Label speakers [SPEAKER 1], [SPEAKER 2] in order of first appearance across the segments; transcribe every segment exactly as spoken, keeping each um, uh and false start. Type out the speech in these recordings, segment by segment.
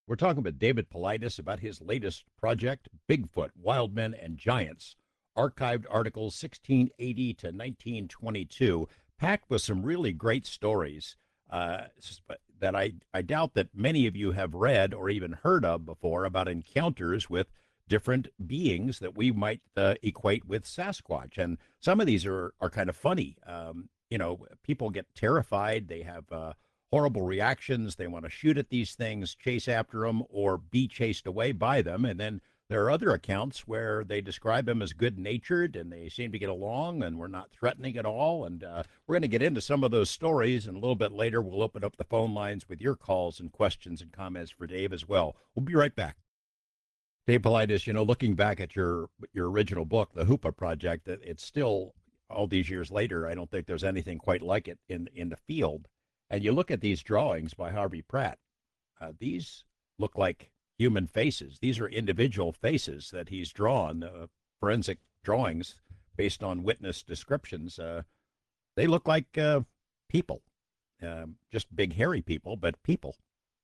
[SPEAKER 1] We're talking with David Paulides about his latest project, Bigfoot, Wild Men and Giants, archived articles sixteen eighty to nineteen twenty-two, packed with some really great stories uh, that I, I doubt that many of you have read or even heard of before about encounters with different beings that we might uh, equate with Sasquatch. And some of these are, are kind of funny. Um, you know, people get terrified. They have uh, horrible reactions. They want to shoot at these things, chase after them, or be chased away by them. And then there are other accounts where they describe them as good natured and they seem to get along and we're not threatening at all. And uh, we're going to get into some of those stories. And a little bit later, we'll open up the phone lines with your calls and questions and comments for Dave as well. We'll be right back. Dave Paulides, you know, looking back at your your original book, The Hoopa Project, it's still all these years later. I don't think there's anything quite like it in in the field. And you look at these drawings by Harvey Pratt. Uh, these look like human faces. These are individual faces that he's drawn, uh, forensic drawings based on witness descriptions. Uh, they look like uh, people, um, just big hairy people, but people.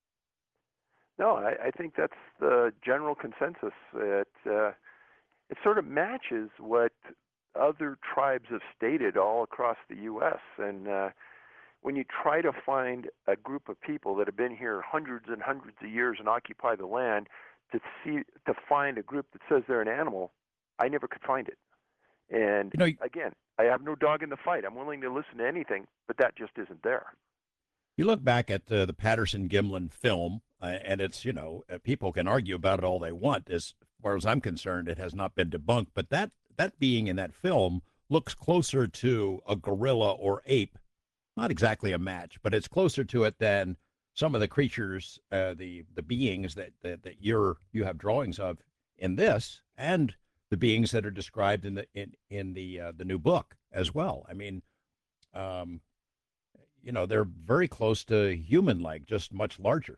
[SPEAKER 2] No, I, I think that's the general consensus. It uh, it sort of matches what other tribes have stated all across the U S And uh, when you try to find a group of people that have been here hundreds and hundreds of years and occupy the land, to see to find a group that says they're an animal, I never could find it. And
[SPEAKER 1] You know,
[SPEAKER 2] again, I have no dog in the fight. I'm willing to listen to anything, but that just isn't there.
[SPEAKER 1] you look back at uh, the Patterson Gimlin film, uh, and it's, you know, uh, people can argue about it all they want. As far as I'm concerned, it has not been debunked. But that, that being in that film looks closer to a gorilla or ape, not exactly a match, but it's closer to it than some of the creatures, uh, the the beings that, that that you're you have drawings of in this, and the beings that are described in the in in the uh, the new book as well. I mean, um, you know, they're very close to human-like, just much larger.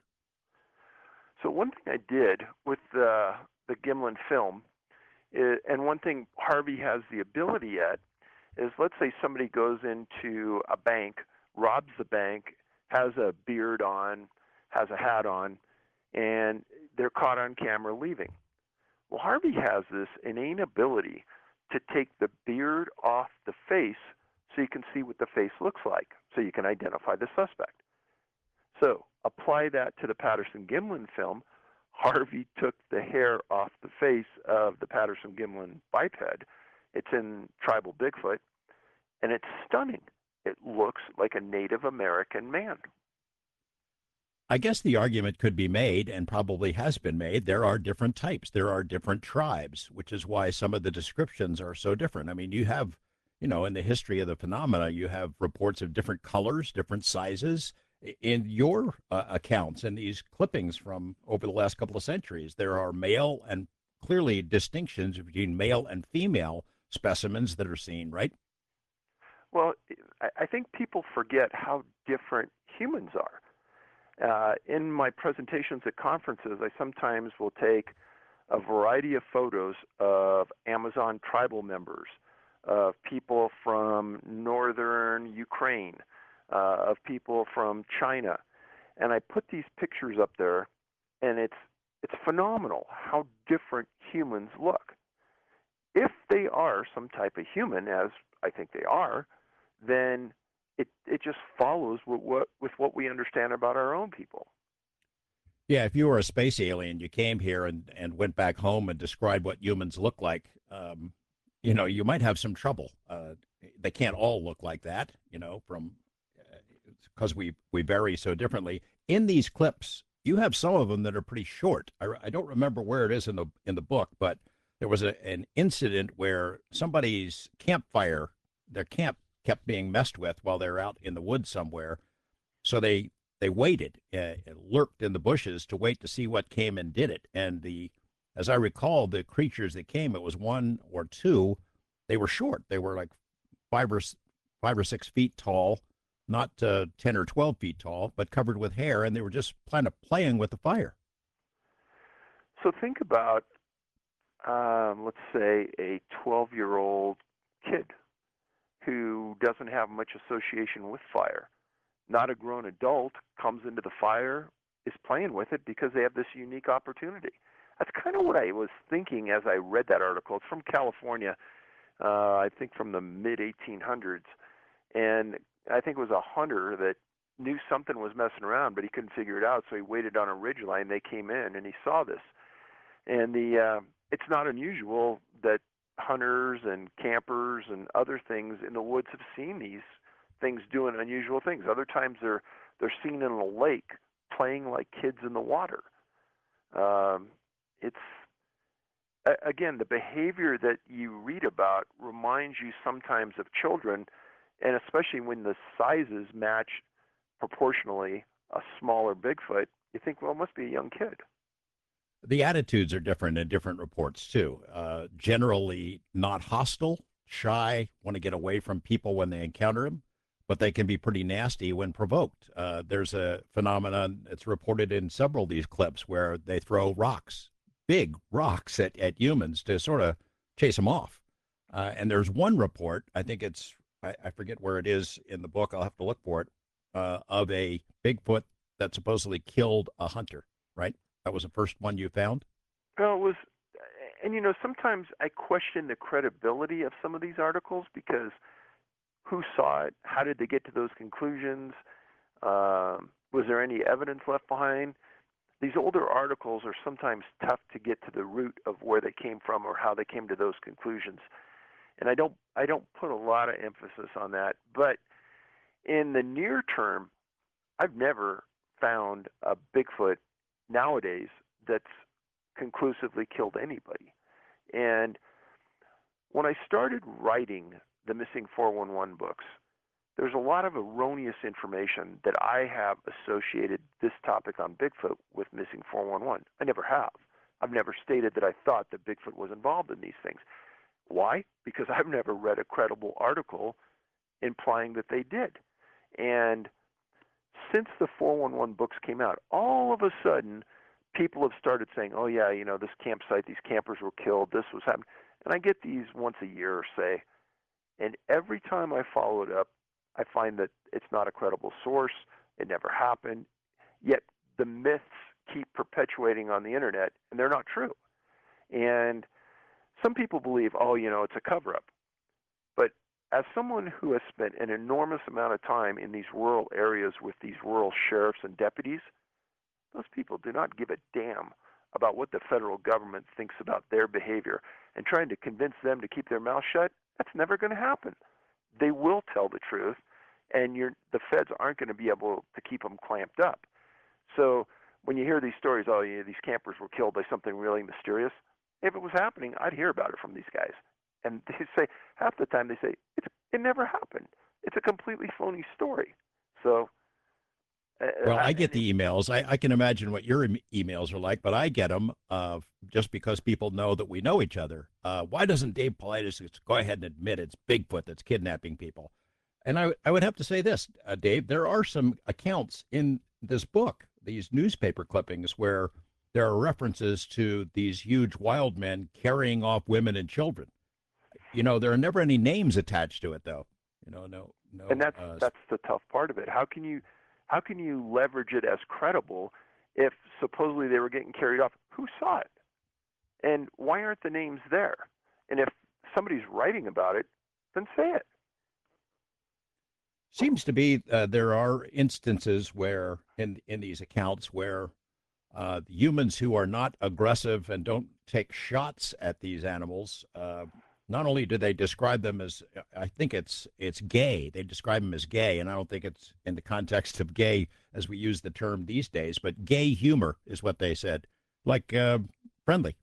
[SPEAKER 2] So one thing I did with the the Gimlin film, is, and one thing Harvey has the ability at, is let's say somebody goes into a bank, robs the bank, has a beard on, has a hat on, and they're caught on camera leaving. Well, Harvey has this innate ability to take the beard off the face so you can see what the face looks like, so you can identify the suspect. So apply that to the Patterson Gimlin film. Harvey took the hair off the face of the Patterson Gimlin biped. It's in Tribal Bigfoot, and it's stunning. It looks like a Native American man.
[SPEAKER 1] I guess the argument could be made, and probably has been made, there are different types, there are different tribes, which is why some of the descriptions are so different. I mean, you have, you know, in the history of the phenomena, you have reports of different colors, different sizes. In your uh, accounts and these clippings from over the last couple of centuries, there are male and clearly distinctions between male and female specimens that are seen, right?
[SPEAKER 2] Well, I think people forget how different humans are. Uh, in my presentations at conferences, I sometimes will take a variety of photos of Amazon tribal members, of people from northern Ukraine, uh, of people from China, and I put these pictures up there, and it's it's phenomenal how different humans look. If they are some type of human, as I think they are, then it it just follows with what with what we understand about our own people.
[SPEAKER 1] Yeah, if you were a space alien, you came here and, and went back home and described what humans look like, um, you know, you might have some trouble. Uh, they can't all look like that, you know, from because we we vary so differently. In these clips, you have some of them that are pretty short. I, I don't remember where it is in the in the book, but there was a, an incident where somebody's campfire, their camp kept being messed with while they're out in the woods somewhere. So they they waited, uh, lurked in the bushes to wait to see what came and did it. And the, as I recall, the creatures that came, it was one or two. They were short. They were like five or five or six feet tall, not uh, ten or twelve feet tall, but covered with hair, and they were just kind of playing with the fire.
[SPEAKER 2] So think about, um, let's say, a twelve-year-old kid who doesn't have much association with fire. Not a grown adult comes into the fire, is playing with it because they have this unique opportunity. That's kind of what I was thinking as I read that article. It's from California, uh, I think from the mid eighteen hundreds, and I think it was a hunter that knew something was messing around, but he couldn't figure it out, so he waited on a ridgeline. They came in, and he saw this. And the uh, it's not unusual that hunters and campers and other things in the woods have seen these things doing unusual things. Other times they're they're seen in a lake playing like kids in the water. Um, it's a- again, the behavior that you read about reminds you sometimes of children, and especially when the sizes match proportionally a smaller Bigfoot, you think, well, it must be a young kid.
[SPEAKER 1] The attitudes are different in different reports too. Uh, generally not hostile, shy, want to get away from people when they encounter them, but they can be pretty nasty when provoked. Uh, there's a phenomenon that's reported in several of these clips where they throw rocks, big rocks at, at humans to sort of chase them off. Uh, and there's one report, I think it's, I, I forget where it is in the book, I'll have to look for it, uh, of a Bigfoot that supposedly killed a hunter, right? That was the first one you found?
[SPEAKER 2] Well, it was, and you know, sometimes I question the credibility of some of these articles because who saw it? How did they get to those conclusions? Um, was there any evidence left behind? These older articles are sometimes tough to get to the root of where they came from or how they came to those conclusions. And I don't, I don't put a lot of emphasis on that. But in the near term, I've never found a Bigfoot nowadays that's conclusively killed anybody. And when I started writing the Missing four one one books, there's a lot of erroneous information that I have associated this topic on Bigfoot with Missing four one one. I never have. I've never stated that I thought that Bigfoot was involved in these things. Why? Because I've never read a credible article implying that they did. And since the four one one books came out, all of a sudden, people have started saying, oh, yeah, you know, this campsite, these campers were killed, this was happening. And I get these once a year or say, and every time I follow it up, I find that it's not a credible source, it never happened, yet the myths keep perpetuating on the internet, and they're not true. And some people believe, oh, you know, it's a cover-up. But as someone who has spent an enormous amount of time in these rural areas with these rural sheriffs and deputies, those people do not give a damn about what the federal government thinks about their behavior. And trying to convince them to keep their mouth shut, that's never going to happen. They will tell the truth, and you're, the feds aren't going to be able to keep them clamped up. So when you hear these stories, oh, yeah, these campers were killed by something really mysterious, if it was happening, I'd hear about it from these guys. And they say, half the time they say, it's, it never happened. It's a completely phony story. So, uh,
[SPEAKER 1] Well,
[SPEAKER 2] I,
[SPEAKER 1] I get the emails. I, I can imagine what your em- emails are like, but I get them uh, just because people know that we know each other. Uh, why doesn't Dave Paulides just go ahead and admit it's Bigfoot that's kidnapping people? And I, I would have to say this, uh, Dave, there are some accounts in this book, these newspaper clippings, where there are references to these huge wild men carrying off women and children. You know, there are never any names attached to it, though. You know, no,
[SPEAKER 2] and
[SPEAKER 1] no.
[SPEAKER 2] that's
[SPEAKER 1] Uh,
[SPEAKER 2] that's the tough part of it. How can you how can you leverage it as credible if supposedly they were getting carried off? Who saw it? And why aren't the names there? And if somebody's writing about it, then say it.
[SPEAKER 1] seems to be uh, there are instances where in in these accounts where uh, humans who are not aggressive and don't take shots at these animals. Uh, not only do they describe them as, I think it's it's gay. They describe them as gay, and I don't think it's in the context of gay as we use the term these days. But gay humor is what they said, like uh, friendly.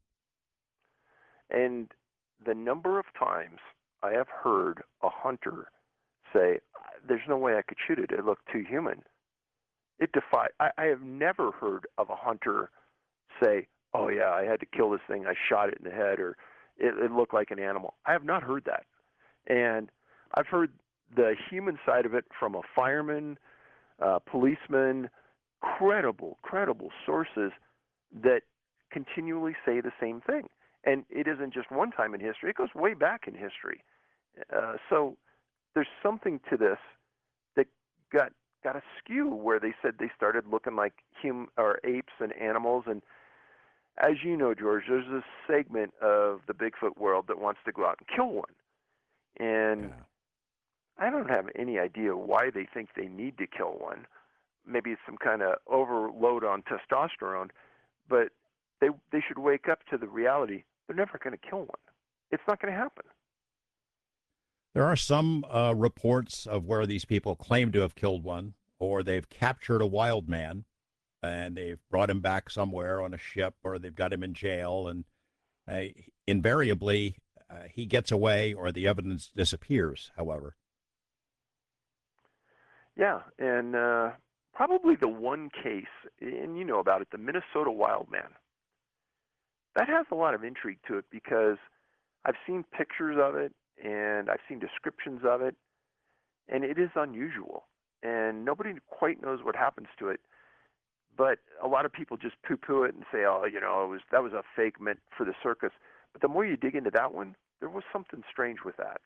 [SPEAKER 2] And the number of times I have heard a hunter say, "There's no way I could shoot it. It looked too human." It defied. I, I have never heard of a hunter say, "Oh yeah, I had to kill this thing. I shot it in the head, or it, it looked like an animal." I have not heard that, and I've heard the human side of it from a fireman, uh, policeman, credible, credible sources that continually say the same thing. And it isn't just one time in history; it goes way back in history. Uh, so there's something to this that got got askew where they said they started looking like hum or apes and animals. And as you know, George, there's this segment of the Bigfoot world that wants to go out and kill one. And
[SPEAKER 1] Yeah.
[SPEAKER 2] I don't have any idea why they think they need to kill one. Maybe it's some kind of overload on testosterone, but they they should wake up to the reality they're never going to kill one. It's not going to happen.
[SPEAKER 1] There are some uh, reports of where these people claim to have killed one, or they've captured a wild man and they've brought him back somewhere on a ship, or they've got him in jail, and uh, invariably uh, he gets away or the evidence disappears, however.
[SPEAKER 2] Yeah, and uh, probably the one case, and you know about it, the Minnesota wild man. That has a lot of intrigue to it because I've seen pictures of it and I've seen descriptions of it, and it is unusual. And nobody quite knows what happens to it, but a lot of people just poo-poo it and say, "Oh, you know, it was that was a fake meant for the circus." But the more you dig into that one, there was something strange with that.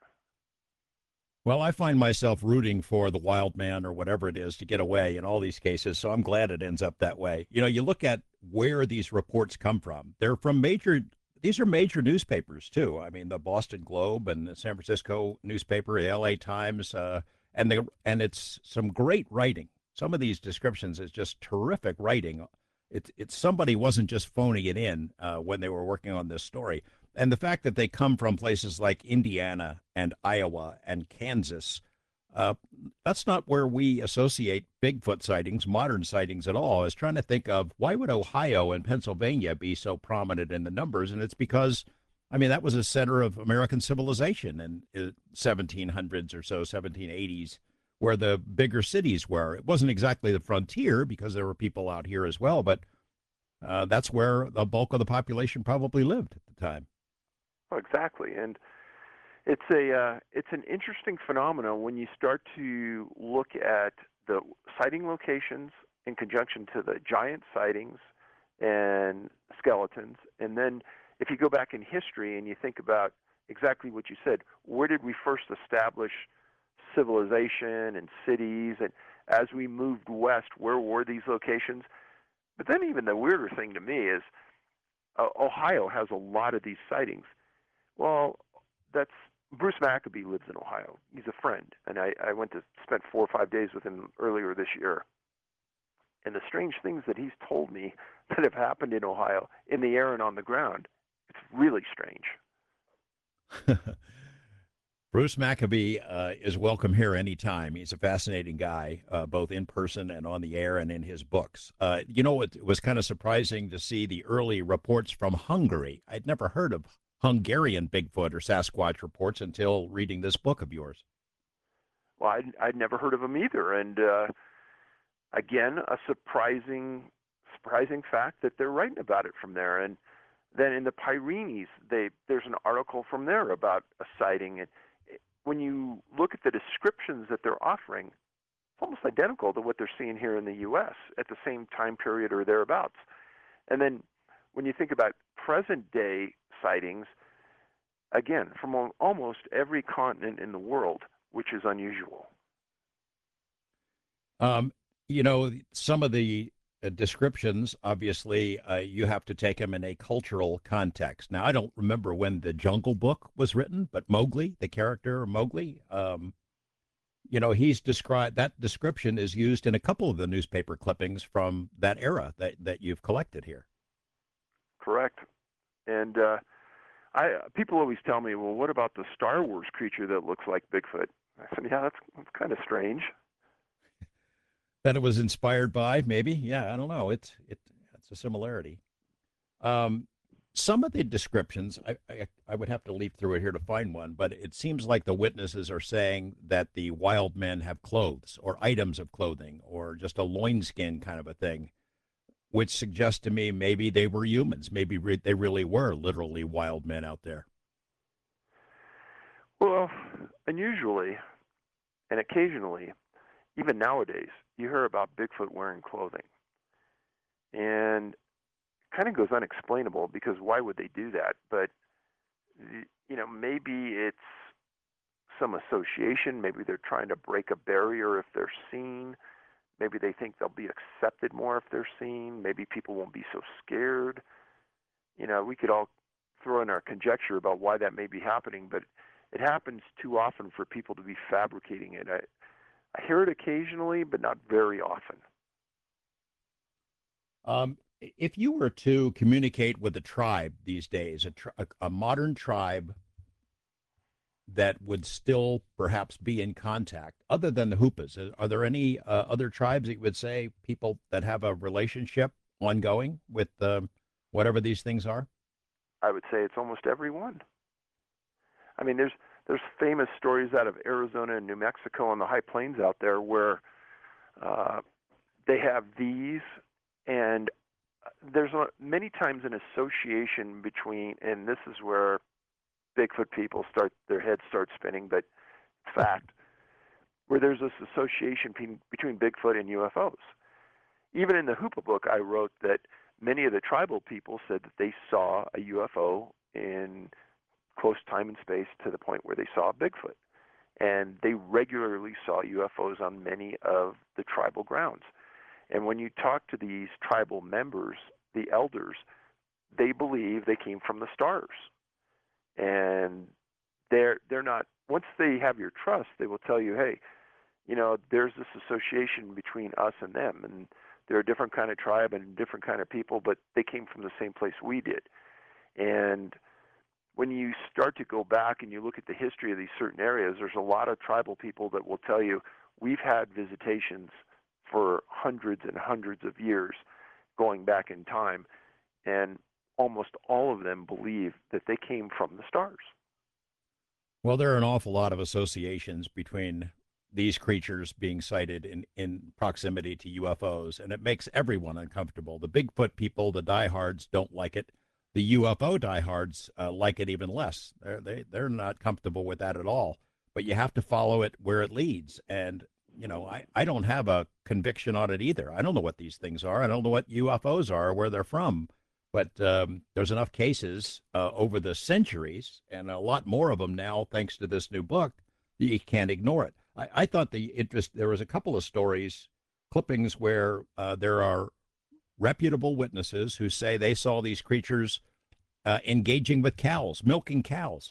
[SPEAKER 1] Well, I find myself rooting for the wild man or whatever it is to get away in all these cases, so I'm glad it ends up that way. You know, you look at where these reports come from. They're from major these are major newspapers too. I mean, the Boston Globe and the San Francisco newspaper, the L A Times, uh, and they and it's some great writing. Some of these descriptions is just terrific writing. It's it's somebody wasn't just phoning it in uh, when they were working on this story. And the fact that they come from places like Indiana and Iowa and Kansas, uh, that's not where we associate Bigfoot sightings, modern sightings at all. I was trying to think of why would Ohio and Pennsylvania be so prominent in the numbers, and it's because, I mean, that was a center of American civilization in the seventeen hundreds or so, seventeen eighties, where the bigger cities were. It wasn't exactly the frontier because there were people out here as well, but uh, that's where the bulk of the population probably lived at the time.
[SPEAKER 2] Oh, exactly, and it's a uh, it's an interesting phenomenon when you start to look at the sighting locations in conjunction to the giant sightings and skeletons, and then if you go back in history and you think about exactly what you said, where did we first establish civilization and cities, and as we moved west, where were these locations? But then even the weirder thing to me is uh, Ohio has a lot of these sightings. Well, that's Bruce Maccabee lives in Ohio. He's a friend, and I, I went to spent four or five days with him earlier this year. And the strange things that he's told me that have happened in Ohio, in the air and on the ground, it's really strange.
[SPEAKER 1] Bruce Maccabee uh, is welcome here anytime. He's a fascinating guy, uh, both in person and on the air and in his books. Uh, you know, it was kind of surprising to see the early reports from Hungary. I'd never heard of Hungarian Bigfoot or Sasquatch reports until reading this book of yours.
[SPEAKER 2] Well, I'd, I'd never heard of him either, and uh, again, a surprising, surprising fact that they're writing about it from there. And then in the Pyrenees, they there's an article from there about a sighting. And when you look at the descriptions that they're offering, it's almost identical to what they're seeing here in the U S at the same time period or thereabouts. And then when you think about present day sightings, again, from almost every continent in the world, which is unusual.
[SPEAKER 1] Um, you know, some of the uh, descriptions, obviously, uh, you have to take them in a cultural context. Now, I don't remember when the Jungle Book was written, but Mowgli, the character Mowgli, um, you know, he's described that description is used in a couple of the newspaper clippings from that era that, that you've collected here.
[SPEAKER 2] Correct. And uh, I people always tell me, well, what about the Star Wars creature that looks like Bigfoot? I said, yeah, that's, that's kind of strange.
[SPEAKER 1] That it was inspired by, maybe. Yeah, I don't know. It's it, it's a similarity. Um, some of the descriptions, I, I, I would have to leaf through it here to find one, but it seems like the witnesses are saying that the wild men have clothes or items of clothing or just a loinskin kind of a thing, which suggests to me maybe they were humans. Maybe re- they really were literally wild men out there.
[SPEAKER 2] Well, unusually and occasionally, even nowadays, you hear about Bigfoot wearing clothing. And it kind of goes unexplainable because why would they do that? But, you know, maybe it's some association. Maybe they're trying to break a barrier if they're seen. Maybe they think they'll be accepted more if they're seen. Maybe people won't be so scared. You know, we could all throw in our conjecture about why that may be happening, but it happens too often for people to be fabricating it. I, I hear it occasionally, but not very often.
[SPEAKER 1] Um, if you were to communicate with a tribe these days, a, tri- a, a modern tribe that would still perhaps be in contact, other than the Hoopas, are are there any uh, other tribes that you would say people that have a relationship ongoing with um, whatever these things are?
[SPEAKER 2] I would say it's almost every one. I mean, there's there's famous stories out of Arizona and New Mexico and the high plains out there where uh, they have these, and there's a, many times an association between, and this is where Bigfoot people start their heads start spinning, but fact, where there's this association pe- between Bigfoot and U F Os. Even in the Hoopa book, I wrote that many of the tribal people said that they saw a U F O in close time and space to the point where they saw Bigfoot. And they regularly saw U F Os on many of the tribal grounds. And when you talk to these tribal members, the elders, they believe they came from the stars. And they're they're not, once they have your trust, they will tell you, hey, you know, there's this association between us and them, and they're a different kind of tribe and different kind of people, but they came from the same place we did. And when you start to go back and you look at the history of these certain areas, there's a lot of tribal people that will tell you, we've had visitations for hundreds and hundreds of years going back in time, and almost all of them believe that they came from the stars.
[SPEAKER 1] Well, there are an awful lot of associations between these creatures being sighted in, in proximity to U F Os, and it makes everyone uncomfortable. The Bigfoot people, the diehards, don't like it. The U F O diehards uh, like it even less. They're, they, they're not comfortable with that at all. But you have to follow it where it leads. And, you know, I, I don't have a conviction on it either. I don't know what these things are. I don't know what U F Os are or where they're from. But um, there's enough cases uh, over the centuries, and a lot more of them now, thanks to this new book, that you can't ignore it. I, I thought the interest, there was a couple of stories, clippings where uh, there are reputable witnesses who say they saw these creatures uh, engaging with cows, milking cows.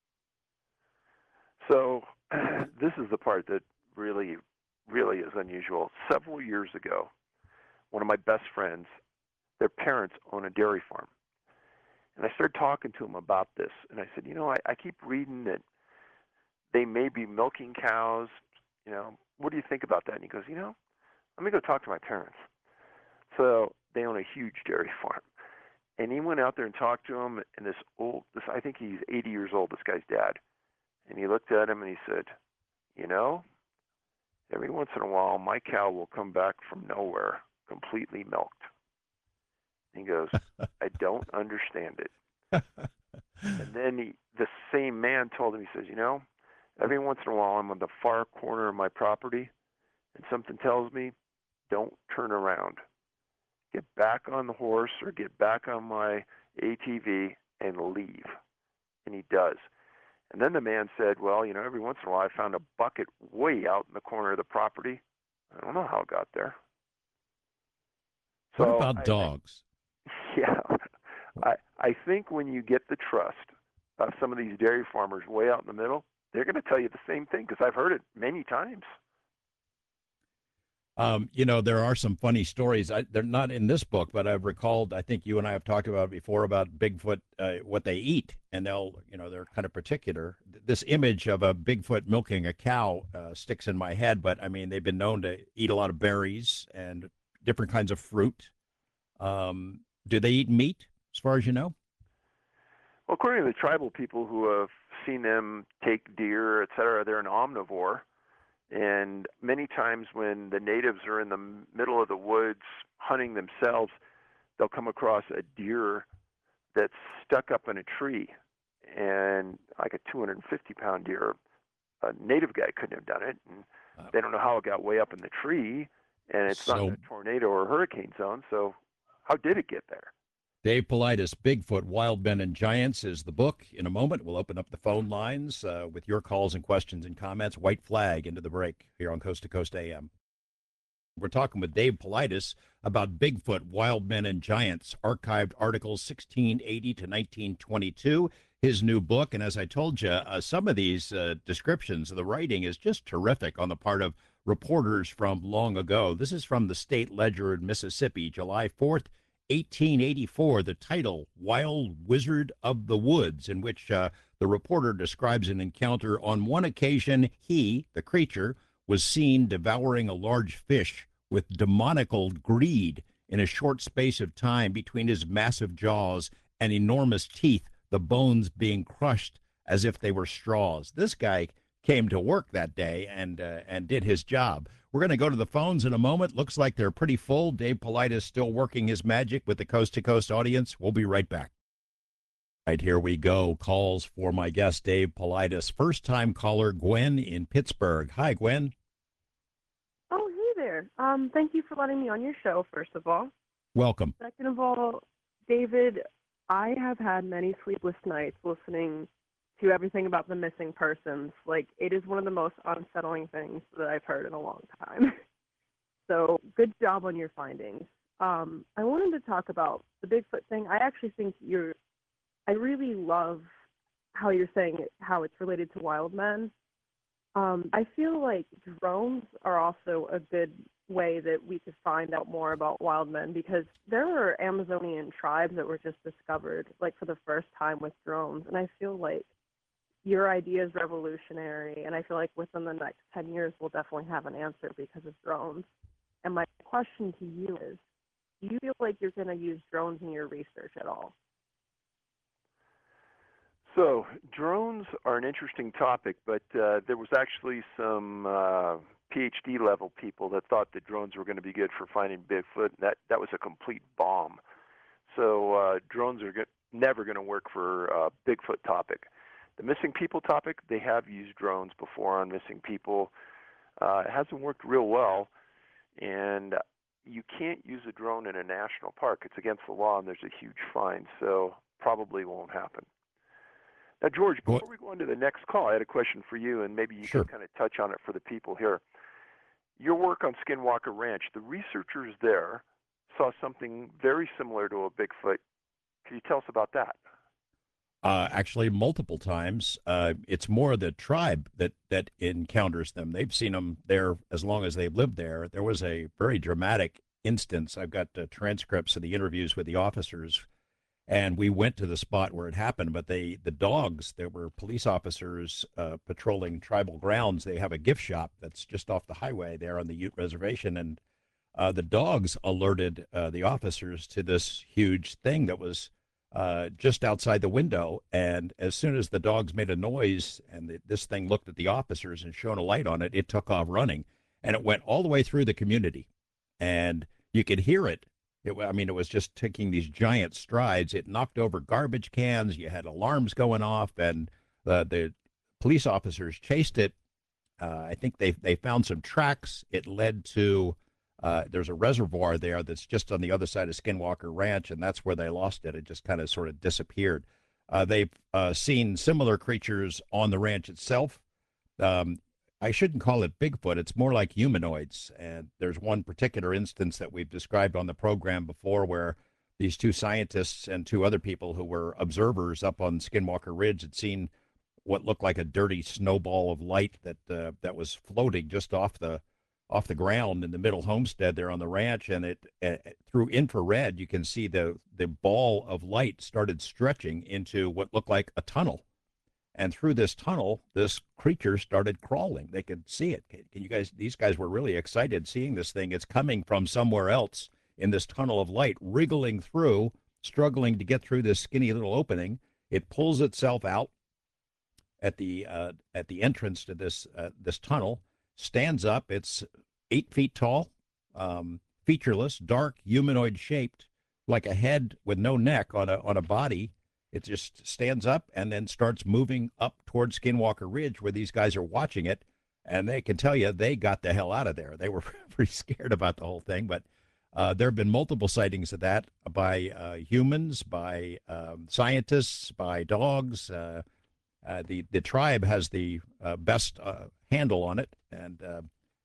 [SPEAKER 2] So this is the part that really, really is unusual. Several years ago, one of my best friends, their parents own a dairy farm. And I started talking to him about this. And I said, you know, I, I keep reading that they may be milking cows. You know, what do you think about that? And he goes, you know, let me go talk to my parents. So they own a huge dairy farm. And he went out there and talked to him. And this old, this I think he's eighty years old, this guy's dad. And he looked at him and he said, you know, every once in a while, my cow will come back from nowhere completely milked. He goes, I don't understand it. And then he, the same man told him, he says, you know, every once in a while I'm on the far corner of my property and something tells me, don't turn around. Get back on the horse or get back on my A T V and leave. And he does. And then the man said, well, you know, every once in a while I found a bucket way out in the corner of the property. I don't know how it got there.
[SPEAKER 1] What
[SPEAKER 2] So
[SPEAKER 1] about
[SPEAKER 2] I,
[SPEAKER 1] dogs?
[SPEAKER 2] Yeah, I I think when you get the trust of some of these dairy farmers way out in the middle, they're going to tell you the same thing because I've heard it many times.
[SPEAKER 1] Um, you know, there are some funny stories. I, they're not in this book, but I've recalled, I think you and I have talked about it before about Bigfoot, uh, what they eat. And they'll, you know, they're kind of particular. This image of a Bigfoot milking a cow uh, sticks in my head, but I mean, they've been known to eat a lot of berries and different kinds of fruit. Um, do they eat meat, as far as you know?
[SPEAKER 2] Well, according to the tribal people who have seen them take deer, et cetera, they're an omnivore. And many times when the natives are in the middle of the woods hunting themselves, they'll come across a deer that's stuck up in a tree, and like a two hundred fifty pound deer. A native guy couldn't have done it, and
[SPEAKER 1] Uh,
[SPEAKER 2] they don't know how it got way up in the tree, and it's not in
[SPEAKER 1] so
[SPEAKER 2] a tornado or hurricane zone, so how did it get there?
[SPEAKER 1] Dave Politis, Bigfoot, Wild Men and Giants is the book. In a moment, we'll open up the phone lines uh, with your calls and questions and comments. White Flag into the break here on Coast to Coast A M. We're talking with Dave Politis about Bigfoot, Wild Men and Giants, archived articles sixteen eighty to nineteen twenty-two, his new book. And as I told you, uh, some of these uh, descriptions, the writing is just terrific on the part of reporters from long ago. This is from the State Ledger in Mississippi, July fourth, eighteen eighty-four. The title, Wild Wizard of the Woods, in which uh, the reporter describes an encounter. On one occasion, he, the creature, was seen devouring a large fish with demonical greed in a short space of time between his massive jaws and enormous teeth, the bones being crushed as if they were straws. This guy came to work that day and uh, and did his job. We're going to go to the phones in a moment. Looks like they're pretty full. Dave Politis still working his magic with the Coast to Coast audience. We'll be right back. Right, here we go. Calls for my guest, Dave Politis. First-time caller, Gwen in Pittsburgh. Hi, Gwen.
[SPEAKER 3] Oh, hey there. Um, thank you for letting me on your show, first of all.
[SPEAKER 1] Welcome.
[SPEAKER 3] Second of all, David, I have had many sleepless nights listening to everything about the missing persons. Like, it is one of the most unsettling things that I've heard in a long time. So, good job on your findings. Um, I wanted to talk about the Bigfoot thing. I actually think you're, I really love how you're saying it, how it's related to wild men. Um, I feel like drones are also a good way that we could find out more about wild men, because there are Amazonian tribes that were just discovered, like, for the first time with drones. And I feel like your idea is revolutionary, and I feel like within the next ten years, we'll definitely have an answer because of drones. And my question to you is, do you feel like you're going to use drones in your research at all?
[SPEAKER 2] So drones are an interesting topic, but uh, there was actually some uh, PhD level people that thought that drones were going to be good for finding Bigfoot, and that, that was a complete bomb. So uh, drones are go- never going to work for a Bigfoot topic. The missing people topic, they have used drones before on missing people. Uh, it hasn't worked real well, and you can't use a drone in a national park. It's against the law, and there's a huge fine, so probably won't happen. Now, George, before we go on to the next call, I had a question for you, and maybe you
[SPEAKER 1] Sure.
[SPEAKER 2] can kind of touch on it for the people here. Your work on Skinwalker Ranch, the researchers there saw something very similar to a Bigfoot. Can you tell us about that?
[SPEAKER 1] Uh, actually, multiple times. Uh, it's more the tribe that, that encounters them. They've seen them there as long as they've lived there. There was a very dramatic instance. I've got uh, transcripts of the interviews with the officers, and we went to the spot where it happened. But they, the dogs, there were police officers uh, patrolling tribal grounds. They have a gift shop that's just off the highway there on the Ute Reservation, and uh, the dogs alerted uh, the officers to this huge thing that was uh, just outside the window. And as soon as the dogs made a noise and the, this thing looked at the officers and shone a light on it, it took off running, and it went all the way through the community, and you could hear it. It, I mean, it was just taking these giant strides. It knocked over garbage cans. You had alarms going off, and uh, the police officers chased it. Uh, I think they they found some tracks. It led to uh, there's a reservoir there that's just on the other side of Skinwalker Ranch, and that's where they lost it. It just kind of sort of disappeared. Uh, they've uh, seen similar creatures on the ranch itself. Um, I shouldn't call it Bigfoot. It's more like humanoids. And there's one particular instance that we've described on the program before where these two scientists and two other people who were observers up on Skinwalker Ridge had seen what looked like a dirty snowball of light that uh, that was floating just off the off the ground in the middle homestead there on the ranch. And it uh, through infrared, you can see the the ball of light started stretching into what looked like a tunnel. And through this tunnel, this creature started crawling. They could see it. Can you guys, these guys were really excited seeing this thing. It's coming from somewhere else in this tunnel of light, wriggling through, struggling to get through this skinny little opening. It pulls itself out at the uh, at the entrance to this uh, this tunnel, stands up. It's eight feet tall, um, featureless, dark, humanoid shaped, like a head with no neck on a on a body. It just stands up and then starts moving up towards Skinwalker Ridge, where these guys are watching it, and they can tell you they got the hell out of there. They were pretty scared about the whole thing, but uh, there have been multiple sightings of that by uh, humans, by um, scientists, by dogs. Uh, uh, the the tribe has the uh, best uh, handle on it, and uh,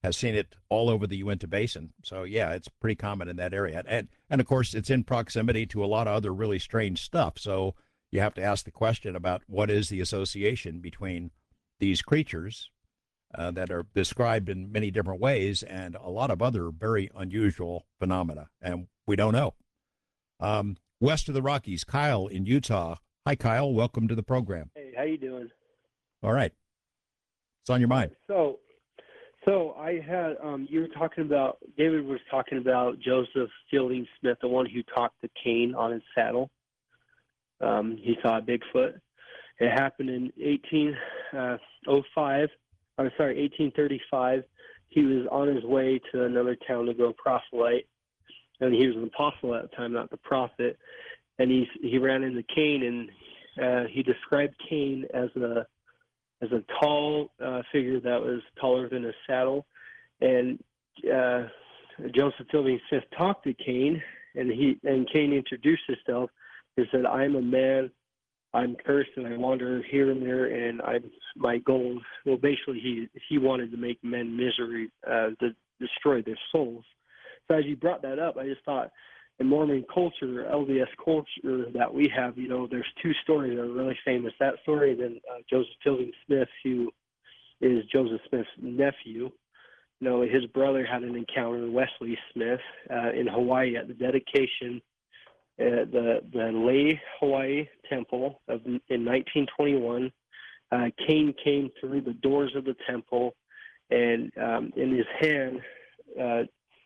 [SPEAKER 1] has seen it all over the Uinta Basin. So yeah, it's pretty common in that area. And and of course, it's in proximity to a lot of other really strange stuff. So you have to ask the question about what is the association between these creatures uh, that are described in many different ways and a lot of other very unusual phenomena. And we don't know. Um, west of the Rockies, Kyle in Utah. Hi, Kyle. Welcome to the program.
[SPEAKER 4] Hey, how you doing?
[SPEAKER 1] All right. It's on your mind.
[SPEAKER 4] So, so I had um, you were talking about David was talking about Joseph Fielding Smith, the one who talked to Cain on his saddle. Um, he saw a Bigfoot. It happened in eighteen oh five. I'm sorry, eighteen thirty-five. He was on his way to another town to go proselyte, and he was an apostle at the time, not the prophet. And he he ran into Cain, and uh, he described Cain as a as a tall uh, figure that was taller than a saddle. And uh, Joseph Fielding Smith talked to Cain, and he and Cain introduced himself. He said, "I'm a man. I'm cursed, and I wander here and there, and I'm my goal." Well, basically, he he wanted to make men misery, uh, to destroy their souls. So as you brought that up, I just thought, in Mormon culture, L D S culture that we have, you know, there's two stories that are really famous. That story, and then uh, Joseph Fielding Smith, who is Joseph Smith's nephew. You know, his brother had an encounter, Wesley Smith, uh, in Hawaii at the dedication uh, the the Lei Hawaii Temple of in nineteen twenty-one. Uh, Cain came through the doors of the temple, and um, in his hand, uh,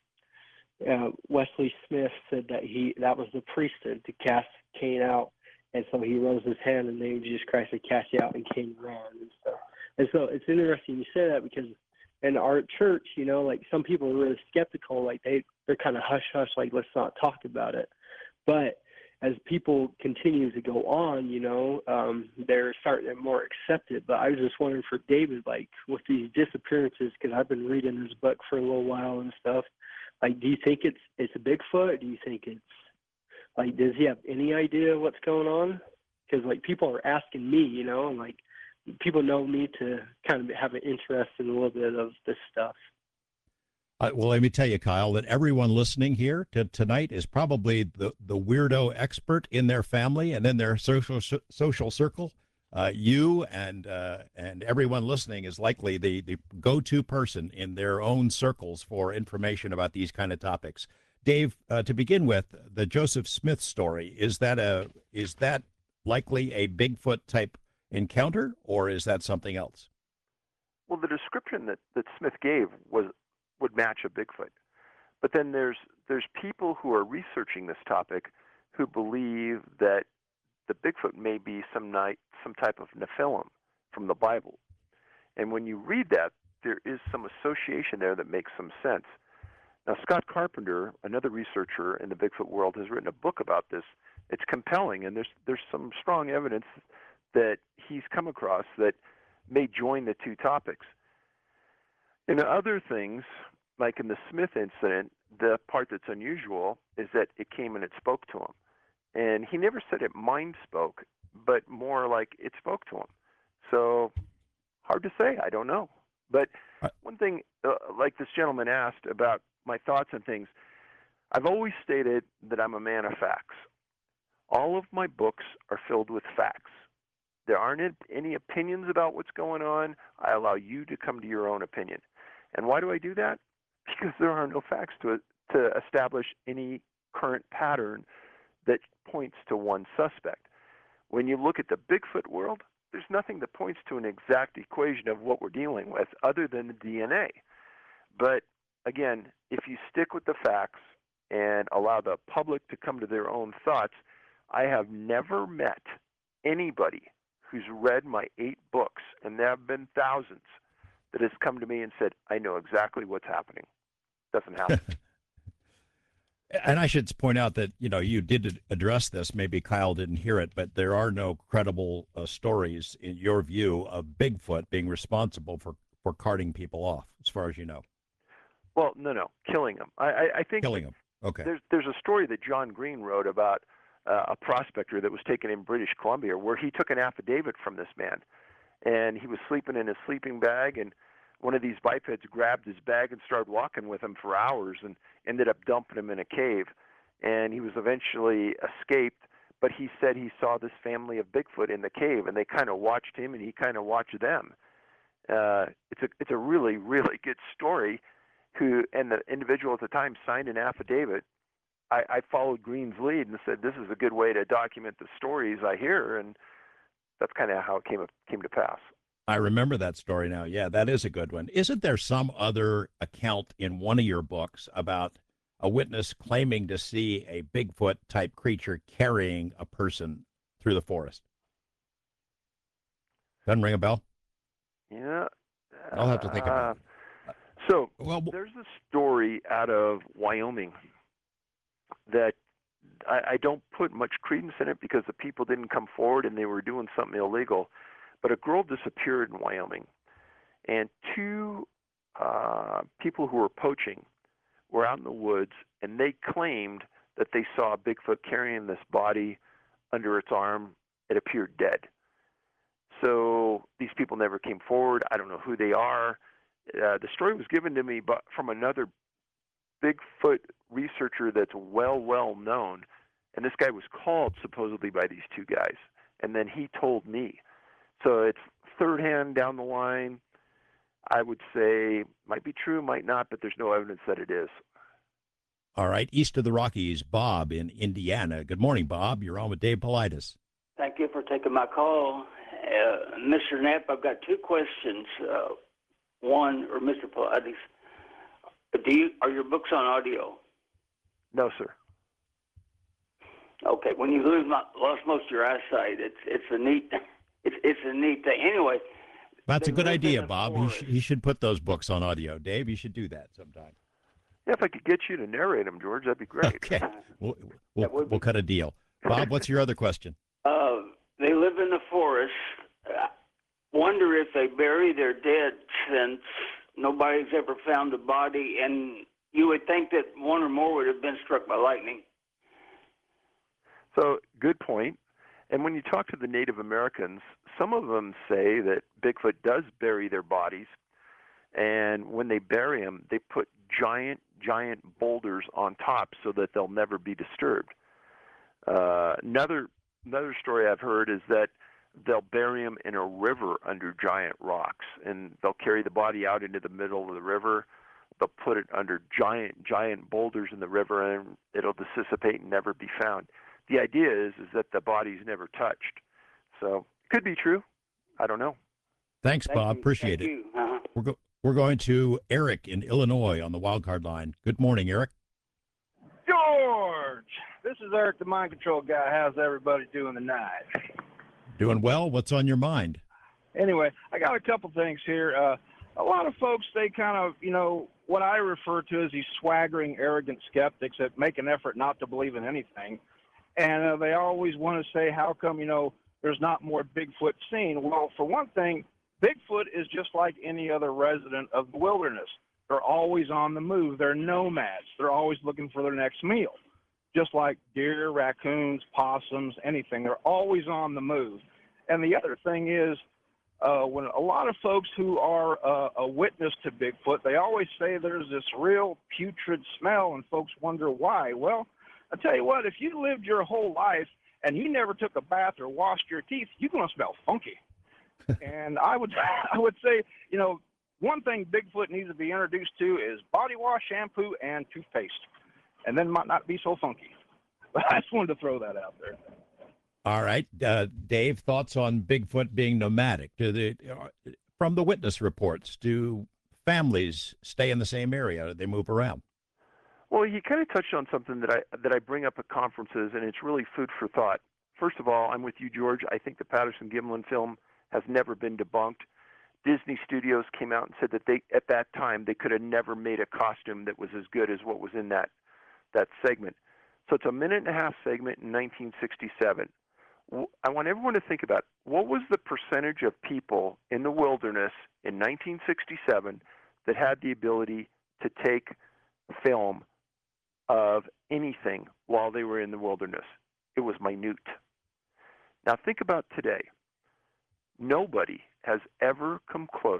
[SPEAKER 4] uh, Wesley Smith said that he that was the priesthood to cast Cain out, and so he rose his hand in the name of Jesus Christ to cast you out, and Cain ran and stuff. And so it's interesting you say that, because in our church, you know, like some people are really skeptical, like they they're kind of hush hush, like let's not talk about it. But as people continue to go on, you know, um, they're starting to more accept it. But I was just wondering for David, like with these disappearances, because I've been reading his book for a little while and stuff. Like, do you think it's it's a Bigfoot? Do you think it's like, does he have any idea what's going on? Because like people are asking me, you know, and like people know me to kind of have an interest in a little bit of this stuff.
[SPEAKER 1] Uh, well, let me tell you, Kyle, that everyone listening here to tonight is probably the, the weirdo expert in their family and in their social social circle. Uh, you and uh, and everyone listening is likely the, the go-to person in their own circles for information about these kind of topics. Dave, uh, to begin with, the Joseph Smith story, is that a is that likely a Bigfoot type encounter, or is that something else?
[SPEAKER 2] Well, the description that, that Smith gave was would match a Bigfoot. But then there's there's people who are researching this topic who believe that the Bigfoot may be some night some type of Nephilim from the Bible. And when you read that, there is some association there that makes some sense. Now, Scott Carpenter, another researcher in the Bigfoot world, has written a book about this. It's compelling, and there's there's some strong evidence that he's come across that may join the two topics. In other things, like in the Smith incident, the part that's unusual is that it came and it spoke to him. And he never said it mind spoke, but more like it spoke to him. So hard to say. I don't know. But one thing, uh, like this gentleman asked about my thoughts on things, I've always stated that I'm a man of facts. All of my books are filled with facts. There aren't any opinions about what's going on. I allow you to come to your own opinion. And why do I do that? Because there are no facts to it, to establish any current pattern that points to one suspect. When you look at the Bigfoot world, there's nothing that points to an exact equation of what we're dealing with other than the D N A. But again, if you stick with the facts and allow the public to come to their own thoughts, I have never met anybody who's read my eight books, and there have been thousands, that has come to me and said, I know exactly what's happening. Doesn't happen.
[SPEAKER 1] And I should point out that, you know, you did address this. Maybe Kyle didn't hear it, but there are no credible uh, stories, in your view, of Bigfoot being responsible for, for carting people off, as far as you know.
[SPEAKER 2] Well, no, no, killing them. I, I, I think
[SPEAKER 1] killing them. Okay.
[SPEAKER 2] There's there's a story that John Green wrote about uh, a prospector that was taken in British Columbia, where he took an affidavit from this man, and he was sleeping in his sleeping bag, and one of these bipeds grabbed his bag and started walking with him for hours and ended up dumping him in a cave. And he was eventually escaped, but he said he saw this family of Bigfoot in the cave, and they kind of watched him, and he kind of watched them. Uh, it's a it's a really really good story. Who and the individual at the time signed an affidavit. I, I followed Green's lead and said, "This is a good way to document the stories I hear," and that's kind of how it came came to pass.
[SPEAKER 1] I remember that story now. Yeah, that is a good one. Isn't there some other account in one of your books about a witness claiming to see a Bigfoot type creature carrying a person through the forest? Doesn't ring a bell?
[SPEAKER 2] Yeah.
[SPEAKER 1] I'll have to think about it.
[SPEAKER 2] Uh, so
[SPEAKER 1] well,
[SPEAKER 2] there's a story out of Wyoming that I, I don't put much credence in it because the people didn't come forward and they were doing something illegal. But a girl disappeared in Wyoming, and two uh, people who were poaching were out in the woods, and they claimed that they saw Bigfoot carrying this body under its arm. It appeared dead. So these people never came forward. I don't know who they are. Uh, the story was given to me but from another Bigfoot researcher that's well, well known, and this guy was called supposedly by these two guys, and then he told me. So it's third hand down the line. I would say might be true, might not, but there's no evidence that it is.
[SPEAKER 1] All right. East of the Rockies, Bob in Indiana. Good morning, Bob. You're on with Dave Paulides.
[SPEAKER 5] Thank you for taking my call. Uh, Mister Knapp, I've got two questions. Uh, one, or Mister Paulides, do you, are your books on audio?
[SPEAKER 2] No, sir.
[SPEAKER 5] Okay. When you lose my, lost most of your eyesight, it's it's a neat it's it's a neat thing. Anyway,
[SPEAKER 1] that's a good
[SPEAKER 5] live in
[SPEAKER 1] idea,
[SPEAKER 5] the
[SPEAKER 1] Bob. He,
[SPEAKER 5] forest.
[SPEAKER 1] sh- he should put those books on audio. Dave, you should do that sometime.
[SPEAKER 2] Yeah, if I could get you to narrate them, George, that'd be great.
[SPEAKER 1] Okay. We'll, we'll,
[SPEAKER 5] That would be-
[SPEAKER 1] we'll cut a deal. Bob, what's your other question?
[SPEAKER 5] Uh, they live in the forest. I wonder if they bury their dead since nobody's ever found a body, and you would think that one or more would have been struck by lightning.
[SPEAKER 2] So, good point. And when you talk to the Native Americans, some of them say that Bigfoot does bury their bodies, and when they bury them, they put giant, giant boulders on top so that they'll never be disturbed. Uh, another another story I've heard is that they'll bury them in a river under giant rocks, and they'll carry the body out into the middle of the river. They'll put it under giant, giant boulders in the river, and it'll dissipate and never be found. The idea is is that the body's never touched. So it could be true. I don't know.
[SPEAKER 1] Thanks,
[SPEAKER 5] Thank
[SPEAKER 1] Bob.
[SPEAKER 5] you.
[SPEAKER 1] Appreciate
[SPEAKER 5] Thank
[SPEAKER 1] it.
[SPEAKER 5] you. Uh-huh.
[SPEAKER 1] We're, go- we're going to Eric in Illinois on the wild card line. Good morning, Eric.
[SPEAKER 6] George, this is Eric, the mind control guy. How's everybody doing tonight?
[SPEAKER 1] Doing well. What's on your mind?
[SPEAKER 6] Anyway, I got a couple things here. Uh, a lot of folks, they kind of, you know, what I refer to as these swaggering, arrogant skeptics that make an effort not to believe in anything. And uh, they always want to say, how come, you know, there's not more Bigfoot seen? Well, for one thing, Bigfoot is just like any other resident of the wilderness. They're always on the move. They're nomads. They're always looking for their next meal, just like deer, raccoons, possums, anything. They're always on the move. And the other thing is, uh, when a lot of folks who are uh, a witness to Bigfoot, they always say there's this real putrid smell, and folks wonder why. Well, I tell you what, if you lived your whole life and you never took a bath or washed your teeth, you're going to smell funky. And I would, I would say, you know, one thing Bigfoot needs to be introduced to is body wash, shampoo, and toothpaste, and then might not be so funky. But I just wanted to throw that out there.
[SPEAKER 1] All right. Uh, Dave, thoughts on Bigfoot being nomadic? Do the, uh, from the witness reports, do families stay in the same area? Do they move around?
[SPEAKER 2] Well, you kind of touched on something that I that I bring up at conferences, and it's really food for thought. First of all, I'm with you, George. I think the Patterson-Gimlin film has never been debunked. Disney Studios came out and said that they, at that time, they could have never made a costume that was as good as what was in that that segment. So it's a minute and a half segment in nineteen sixty-seven. I want everyone to think about what was the percentage of people in the wilderness in nineteen sixty-seven that had the ability to take film of anything while they were in the wilderness. It was minute. Now think about today. Nobody has ever come close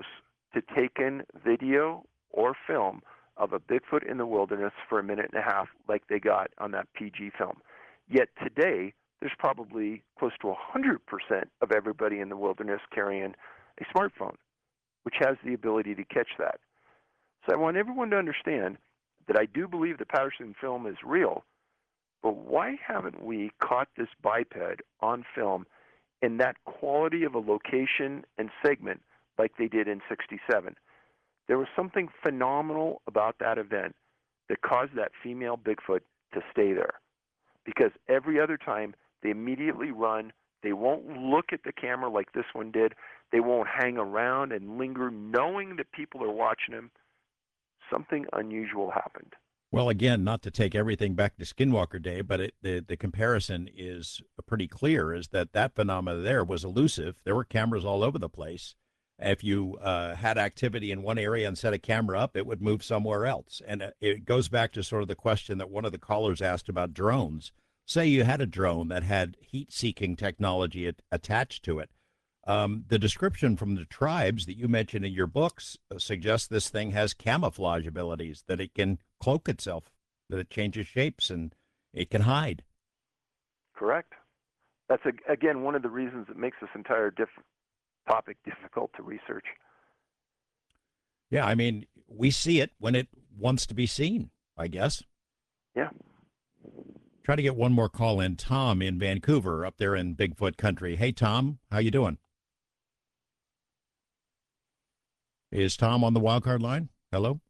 [SPEAKER 2] to take in video or film of a Bigfoot in the wilderness for a minute and a half like they got on that P G film. Yet today, there's probably close to one hundred percent of everybody in the wilderness carrying a smartphone, which has the ability to catch that. So I want everyone to understand that I do believe the Patterson film is real, but why haven't we caught this biped on film in that quality of a location and segment like they did in sixty-seven? There was something phenomenal about that event that caused that female Bigfoot to stay there. Because every other time, they immediately run. They won't look at the camera like this one did. They won't hang around and linger knowing that people are watching them. Something unusual happened.
[SPEAKER 1] Well, again, not to take everything back to Skinwalker Day, but it, the, the comparison is pretty clear, is that that phenomena there was elusive. There were cameras all over the place. If you uh, had activity in one area and set a camera up, it would move somewhere else. And it goes back to sort of the question that one of the callers asked about drones. Say you had a drone that had heat-seeking technology at, attached to it. Um, the description from the tribes that you mentioned in your books uh, suggests this thing has camouflage abilities, that it can cloak itself, that it changes shapes, and it can hide.
[SPEAKER 2] Correct. That's, a, again, one of the reasons that makes this entire diff- topic difficult to research.
[SPEAKER 1] Yeah, I mean, we see it when it wants to be seen, I guess.
[SPEAKER 2] Yeah.
[SPEAKER 1] Try to get one more call in. Tom in Vancouver, up there in Bigfoot country. Hey, Tom, how you doing? Is Tom on the wildcard line? Hello?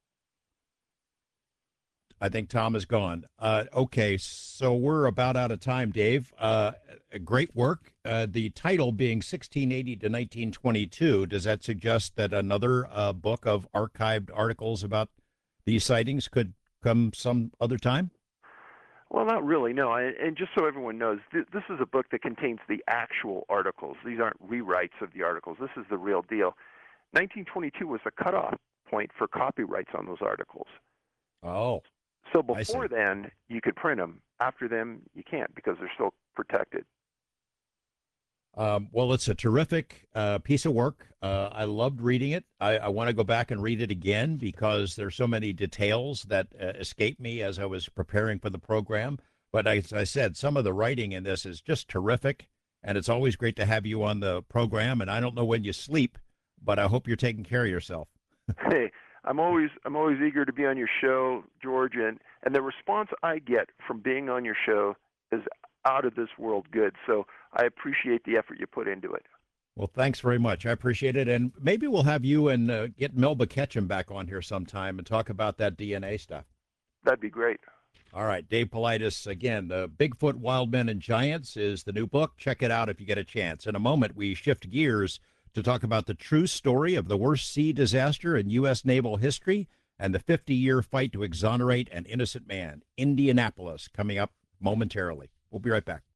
[SPEAKER 1] I think Tom is gone. Uh, okay, so we're about out of time, Dave. Uh, great work. Uh, the title being sixteen eighty to nineteen twenty-two, does that suggest that another uh, book of archived articles about these sightings could come some other time?
[SPEAKER 2] Well, not really, no. I, and just so everyone knows, th- this is a book that contains the actual articles. These aren't rewrites of the articles. This is the real deal. nineteen twenty-two was the cutoff point for copyrights on those articles.
[SPEAKER 1] Oh.
[SPEAKER 2] So before then, you could print them. After them, you can't because they're still protected.
[SPEAKER 1] Um, well, it's a terrific uh, piece of work. Uh, I loved reading it. I, I want to go back and read it again because there's so many details that uh, escaped me as I was preparing for the program. But as I said, some of the writing in this is just terrific, and it's always great to have you on the program. And I don't know when you sleep, but I hope you're taking care of yourself.
[SPEAKER 2] Hey, I'm always I'm always eager to be on your show, George, and, and the response I get from being on your show is out of this world good. So I appreciate the effort you put into it.
[SPEAKER 1] Well, thanks very much. I appreciate it. And maybe we'll have you and uh, get Melba Ketchum back on here sometime and talk about that D N A stuff.
[SPEAKER 2] That'd be great.
[SPEAKER 1] All right. Dave Paulides, again, the Bigfoot, Wild Men, and Giants is the new book. Check it out if you get a chance. In a moment, we shift gears to talk about the true story of the worst sea disaster in U S naval history and the fifty-year fight to exonerate an innocent man. Indianapolis, coming up momentarily. We'll be right back.